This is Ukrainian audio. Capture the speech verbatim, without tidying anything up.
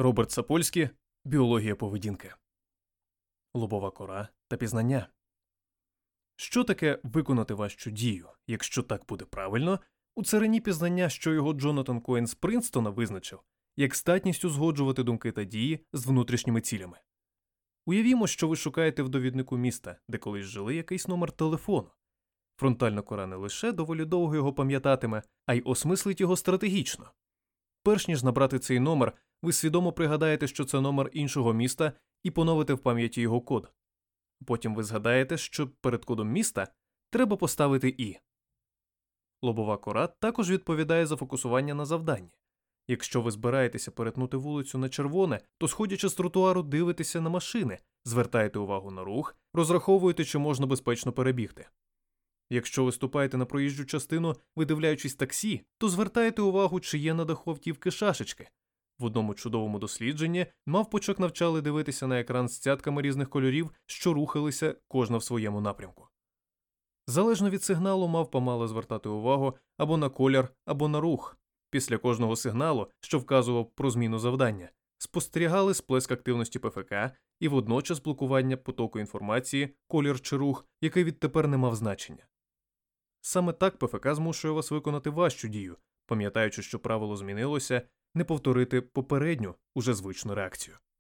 Роберт Сапольський. Біологія поведінки. Лобова кора та пізнання. Що таке виконати важчу дію, якщо так буде правильно, у царині пізнання, що його Джонатан Коен з Принстона визначив, як здатність узгоджувати думки та дії з внутрішніми цілями. Уявімо, що ви шукаєте в довіднику міста, де колись жили, якийсь номер телефону. Фронтальна кора не лише доволі довго його пам'ятатиме, а й осмислить його стратегічно. Перш ніж набрати цей номер, ви свідомо пригадаєте, що це номер іншого міста, і поновите в пам'яті його код. Потім ви згадаєте, що перед кодом міста треба поставити «і». Лобова кора також відповідає за фокусування на завданні. Якщо ви збираєтеся перетнути вулицю на червоне, то, сходячи з тротуару, дивитеся на машини, звертаєте увагу на рух, розраховуєте, чи можна безпечно перебігти. Якщо ви ступаєте на проїжджу частину, видивляючись таксі, то звертаєте увагу, чи є на даху автівки шашечки. В одному чудовому дослідженні мавпочок навчали дивитися на екран з цятками різних кольорів, що рухалися кожна в своєму напрямку. Залежно від сигналу, мавпа мала звертати увагу або на колір, або на рух. Після кожного сигналу, що вказував про зміну завдання, спостерігали сплеск активності ПФК і водночас блокування потоку інформації, колір чи рух, який відтепер не мав значення. Саме так ПФК змушує вас виконати важчу дію, пам'ятаючи, що правило змінилося, не повторити попередню, уже звичну реакцію.